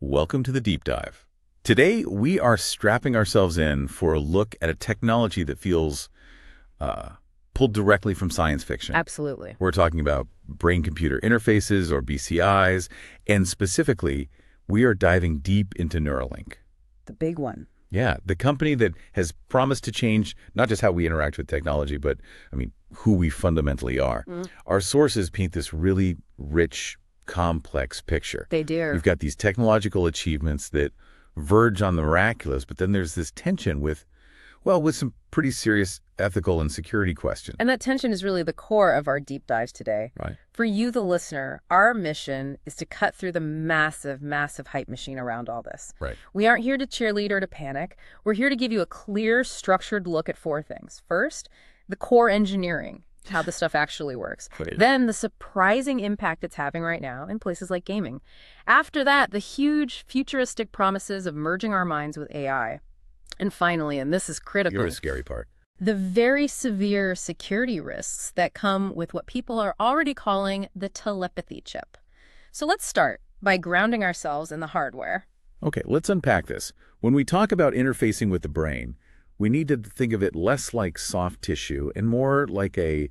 Welcome to the Deep Dive. Today, we are strapping ourselves in for a look at a technology that feels pulled directly from science fiction. Absolutely. We're talking about brain-computer interfaces, or BCIs, and specifically, we are diving deep into Neuralink. The big one. Yeah, the company that has promised to change not just how we interact with technology, but, who we fundamentally are. Our sources paint this really rich, complex picture. They do. You've got these technological achievements that verge on the miraculous, but then there's this tension with some pretty serious ethical and security questions. And that tension is really the core of our deep dives today. Right. For you, the listener, our mission is to cut through the massive, massive hype machine around all this. Right. We aren't here to cheerlead or to panic. We're here to give you a clear, structured look at four things. First, the core engineering, how the stuff actually works. Right. Then the surprising impact it's having right now in places like gaming. After that, the huge futuristic promises of merging our minds with AI. And finally, and this is critical, You're the scary part. the very severe security risks that come with what people are already calling the telepathy chip. So let's start by grounding ourselves in the hardware. Okay, let's unpack this. When we talk about interfacing with the brain, we need to think of it less like soft tissue and more like a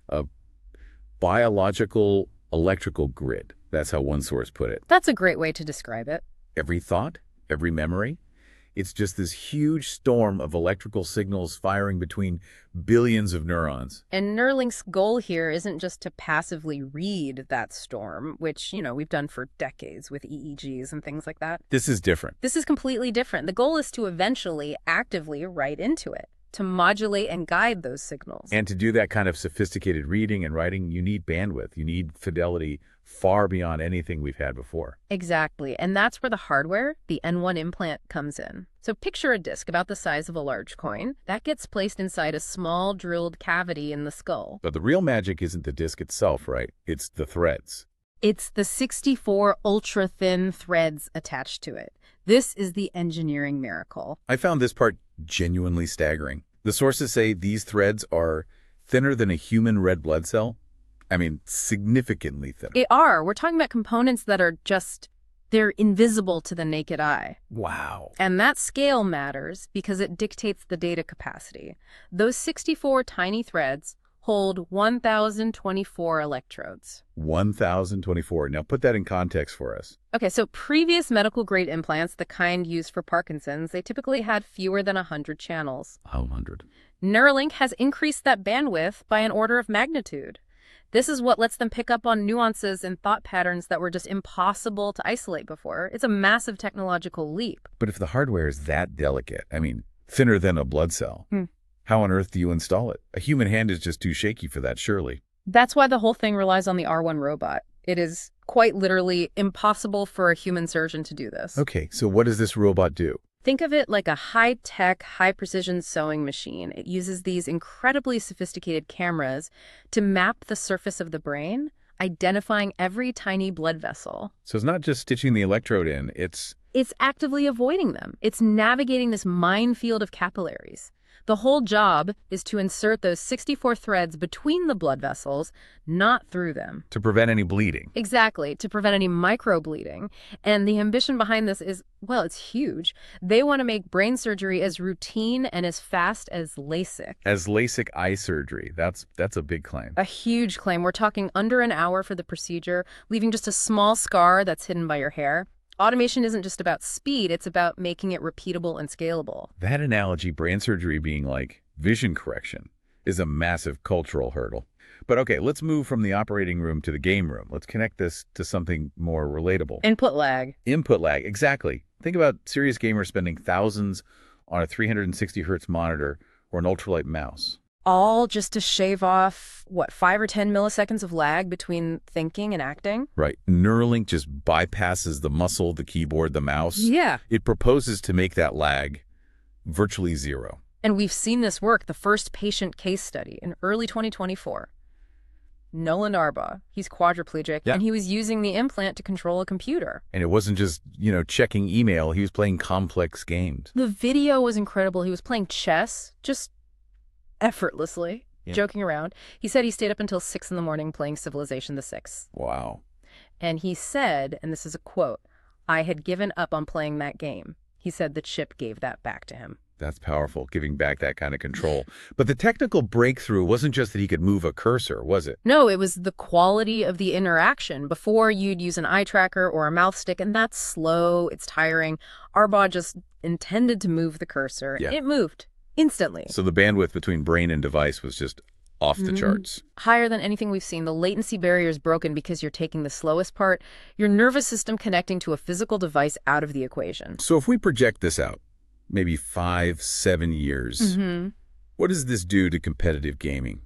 biological electrical grid. That's how one source put it. That's a great way to describe it. Every thought, every memory, it's just this huge storm of electrical signals firing between billions of neurons. And Neuralink's goal here isn't just to passively read that storm, which, we've done for decades with EEGs and things like that. This is different. This is completely different. The goal is to eventually actively write into it, to modulate and guide those signals. And to do that kind of sophisticated reading and writing, you need bandwidth. You need fidelity far beyond anything we've had before. Exactly. And that's where the hardware, the N1 implant, comes in. So picture a disc about the size of a large coin. That gets placed inside a small drilled cavity in the skull. But the real magic isn't the disc itself, right? It's the threads. It's the 64 ultra-thin threads attached to it. This is the engineering miracle. I found this part genuinely staggering. The sources say these threads are thinner than a human red blood cell. Significantly thinner. We're talking about components that are they're invisible to the naked eye. Wow. And that scale matters because it dictates the data capacity. Those 64 tiny threads hold 1,024 electrodes. 1,024. Now put that in context for us. Okay, so previous medical-grade implants, the kind used for Parkinson's, they typically had fewer than 100 channels. How 100? Neuralink has increased that bandwidth by an order of magnitude. This is what lets them pick up on nuances and thought patterns that were just impossible to isolate before. It's a massive technological leap. But if the hardware is that delicate, thinner than a blood cell, how on earth do you install it? A human hand is just too shaky for that, surely. That's why the whole thing relies on the R1 robot. It is quite literally impossible for a human surgeon to do this. Okay, so what does this robot do? Think of it like a high-tech, high-precision sewing machine. It uses these incredibly sophisticated cameras to map the surface of the brain, identifying every tiny blood vessel. So it's not just stitching the electrode in, it's actively avoiding them. It's navigating this minefield of capillaries. The whole job is to insert those 64 threads between the blood vessels, not through them. to prevent any bleeding. Exactly, to prevent any microbleeding. And the ambition behind this is, it's huge. They want to make brain surgery as routine and as fast as LASIK. As LASIK eye surgery, that's a big claim. A huge claim. We're talking under an hour for the procedure, leaving just a small scar that's hidden by your hair. Automation isn't just about speed, it's about making it repeatable and scalable. That analogy, brain surgery being like vision correction, is a massive cultural hurdle. But okay, let's move from the operating room to the game room. Let's connect this to something more relatable. Input lag. Input lag, exactly. Think about serious gamers spending thousands on a 360 hertz monitor or an ultralight mouse. All just to shave off, 5 or 10 milliseconds of lag between thinking and acting? Right. Neuralink just bypasses the muscle, the keyboard, the mouse. Yeah. It proposes to make that lag virtually zero. And we've seen this work, the first patient case study in early 2024. Nolan Arbaugh, he's quadriplegic, Yeah. and he was using the implant to control a computer. And it wasn't just, checking email. He was playing complex games. The video was incredible. He was playing chess, just effortlessly, joking around. He said he stayed up until 6 in the morning playing Civilization VI. Wow. And he said, and this is a quote, I had given up on playing that game. He said the chip gave that back to him. That's powerful, giving back that kind of control. But the technical breakthrough wasn't just that he could move a cursor, was it? No, it was the quality of the interaction. Before, you'd use an eye tracker or a mouth stick, and that's slow, it's tiring. Arbau just intended to move the cursor. Yeah. It moved instantly. So the bandwidth between brain and device was just off the charts. Higher than anything we've seen. The latency barrier is broken because you're taking the slowest part, your nervous system connecting to a physical device, out of the equation. So if we project this out, maybe 5, 7 years, what does this do to competitive gaming,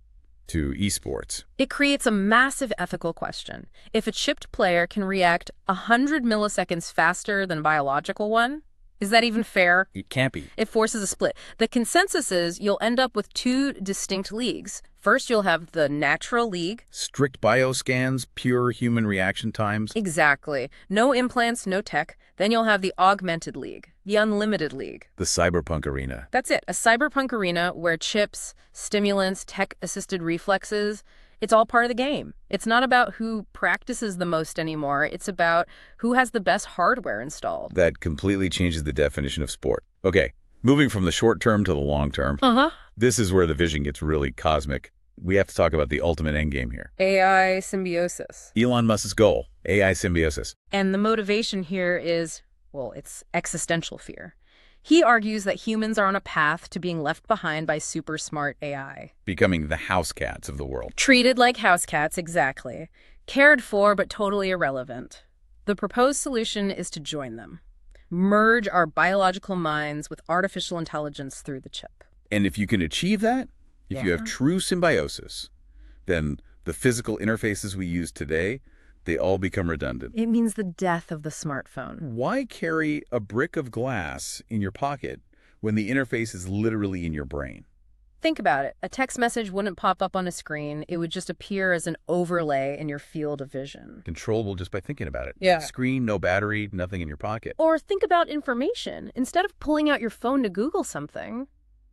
to esports? It creates a massive ethical question. If a chipped player can react 100 milliseconds faster than a biological one, is that even fair? It can't be. It forces a split. The consensus is you'll end up with two distinct leagues. First, you'll have the natural league. Strict bioscans, pure human reaction times. Exactly. No implants, no tech. Then you'll have the augmented league, the unlimited league. The cyberpunk arena. That's it. A cyberpunk arena where chips, stimulants, tech-assisted reflexes, it's all part of the game. It's not about who practices the most anymore. It's about who has the best hardware installed. That completely changes the definition of sport. Okay, moving from the short term to the long term. This is where the vision gets really cosmic. We have to talk about the ultimate endgame here. AI symbiosis. Elon Musk's goal, AI symbiosis. And the motivation here is, well, it's existential fear. He argues that humans are on a path to being left behind by super smart AI. Becoming the house cats of the world. Treated like house cats, exactly. Cared for, but totally irrelevant. The proposed solution is to join them. Merge our biological minds with artificial intelligence through the chip. And if you can achieve that, if you have true symbiosis, then the physical interfaces we use today, they all become redundant. It means the death of the smartphone. Why carry a brick of glass in your pocket when the interface is literally in your brain? Think about it. A text message wouldn't pop up on a screen. It would just appear as an overlay in your field of vision. Controllable just by thinking about it. Yeah. Screen, no battery, nothing in your pocket. Or think about information. Instead of pulling out your phone to Google something,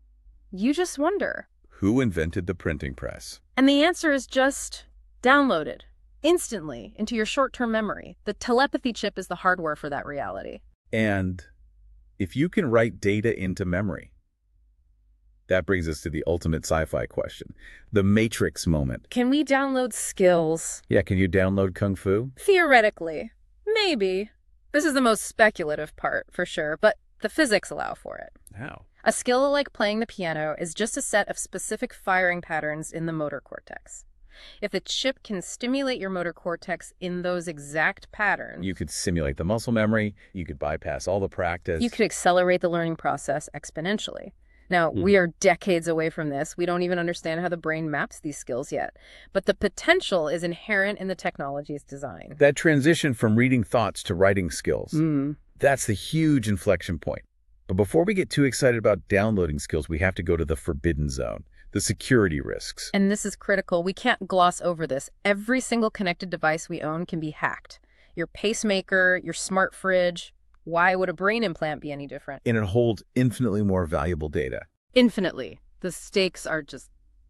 you just wonder. Who invented the printing press? And the answer is just downloaded instantly into your short-term memory. The telepathy chip is the hardware for that reality. And if you can write data into memory, that brings us to the ultimate sci-fi question, the Matrix moment. Can we download skills? Yeah, can you download Kung Fu? Theoretically. Maybe. This is the most speculative part, for sure, but the physics allow for it. How? A skill like playing the piano is just a set of specific firing patterns in the motor cortex. If the chip can stimulate your motor cortex in those exact patterns, You could simulate the muscle memory, you could bypass all the practice. you could accelerate the learning process exponentially. Now, we are decades away from this. We don't even understand how the brain maps these skills yet. But the potential is inherent in the technology's design. That transition from reading thoughts to writing skills, that's the huge inflection point. But before we get too excited about downloading skills, we have to go to the forbidden zone, the security risks. And this is critical. We can't gloss over this. Every single connected device we own can be hacked. Your pacemaker, your smart fridge. Why would a brain implant be any different? And it holds infinitely more valuable data. Infinitely. The stakes are just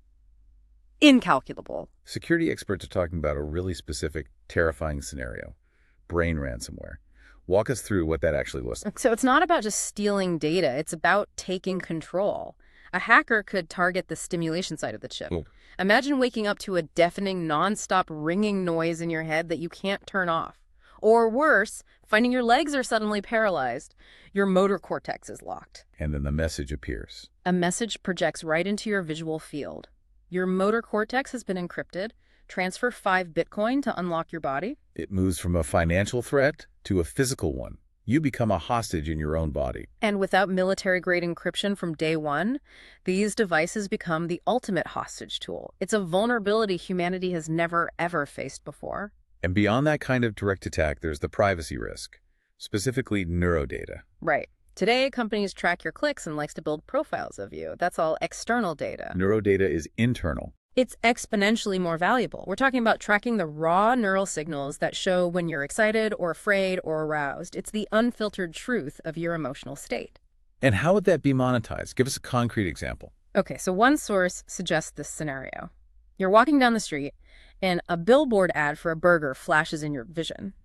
incalculable. Security experts are talking about a really specific, terrifying scenario, brain ransomware. Walk us through what that actually looks like. So it's not about just stealing data. It's about taking control. A hacker could target the stimulation side of the chip. Oh. Imagine waking up to a deafening, nonstop ringing noise in your head that you can't turn off. Or worse, finding your legs are suddenly paralyzed. Your motor cortex is locked. And then the message appears. A message projects right into your visual field. Your motor cortex has been encrypted. Transfer 5 Bitcoin to unlock your body. It moves from a financial threat to a physical one. You become a hostage in your own body. And without military-grade encryption from day one, these devices become the ultimate hostage tool. It's a vulnerability humanity has never, ever faced before. And beyond that kind of direct attack, there's the privacy risk, specifically neurodata. Right. Today, companies track your clicks and likes to build profiles of you. That's all external data. Neurodata is internal. It's exponentially more valuable. We're talking about tracking the raw neural signals that show when you're excited or afraid or aroused. It's the unfiltered truth of your emotional state. And how would that be monetized? Give us a concrete example. Okay, so one source suggests this scenario. You're walking down the street, and a billboard ad for a burger flashes in your vision. Right.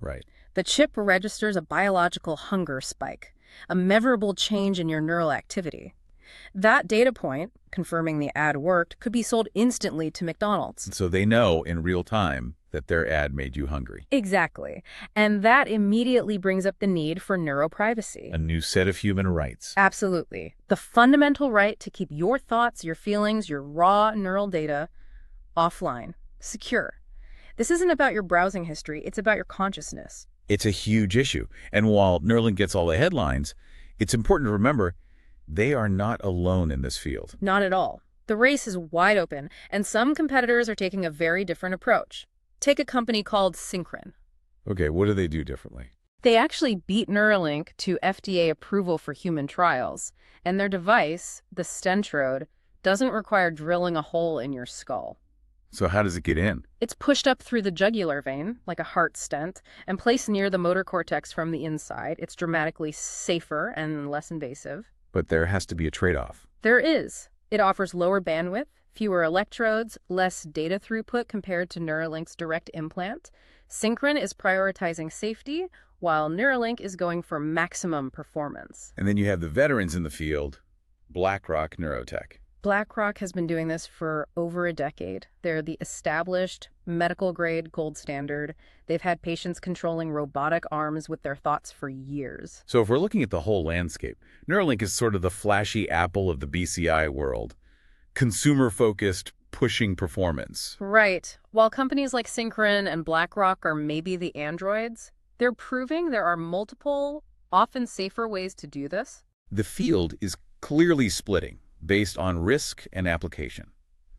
The chip registers a biological hunger spike, a measurable change in your neural activity. That data point, confirming the ad worked, could be sold instantly to McDonald's. So they know in real time that their ad made you hungry. Exactly. And that immediately brings up the need for neuroprivacy. A new set of human rights. Absolutely. The fundamental right to keep your thoughts, your feelings, your raw neural data offline, secure. This isn't about your browsing history, it's about your consciousness. It's a huge issue. And while Neuralink gets all the headlines, it's important to remember they are not alone in this field. Not at all. The race is wide open, and some competitors are taking a very different approach. Take a company called Synchron. Okay, what do they do differently? They actually beat Neuralink to FDA approval for human trials, and their device, the Stentrode, doesn't require drilling a hole in your skull. So how does it get in? It's pushed up through the jugular vein, like a heart stent, and placed near the motor cortex from the inside. It's dramatically safer and less invasive. But there has to be a trade-off. There is. It offers lower bandwidth, fewer electrodes, less data throughput compared to Neuralink's direct implant. Synchron is prioritizing safety, while Neuralink is going for maximum performance. And then you have the veterans in the field, BlackRock Neurotech. BlackRock has been doing this for over a decade. They're the established medical-grade gold standard. They've had patients controlling robotic arms with their thoughts for years. So if we're looking at the whole landscape, Neuralink is sort of the flashy Apple of the BCI world. Consumer-focused, pushing performance. Right. While companies like Synchron and BlackRock are maybe the androids, they're proving there are multiple, often safer ways to do this. The field is clearly splitting based on risk and application.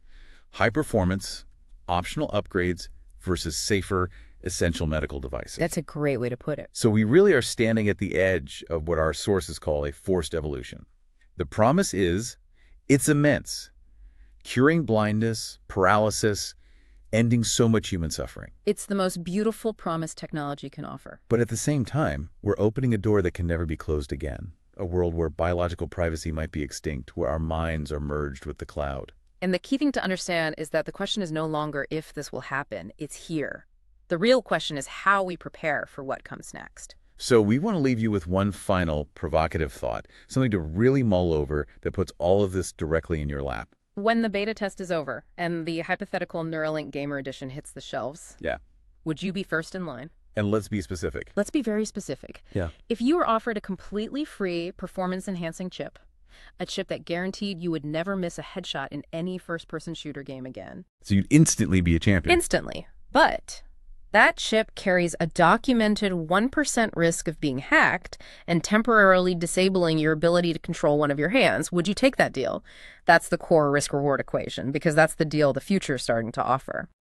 High performance, optional upgrades versus safer, essential medical devices. That's a great way to put it. So we really are standing at the edge of what our sources call a forced evolution. The promise is, it's immense. Curing blindness, paralysis, ending so much human suffering. It's the most beautiful promise technology can offer. But at the same time, we're opening a door that can never be closed again. A world where biological privacy might be extinct, where our minds are merged with the cloud. And the key thing to understand is that the question is no longer if this will happen, it's here. The real question is how we prepare for what comes next. So we want to leave you with one final provocative thought, something to really mull over that puts all of this directly in your lap. When the beta test is over and the hypothetical Neuralink Gamer Edition hits the shelves, would you be first in line? And let's be specific. Let's be very specific. Yeah. If you were offered a completely free performance-enhancing chip, a chip that guaranteed you would never miss a headshot in any first-person shooter game again. So you'd instantly be a champion. Instantly. But that chip carries a documented 1% risk of being hacked and temporarily disabling your ability to control one of your hands. Would you take that deal? That's the core risk-reward equation, because that's the deal the future is starting to offer.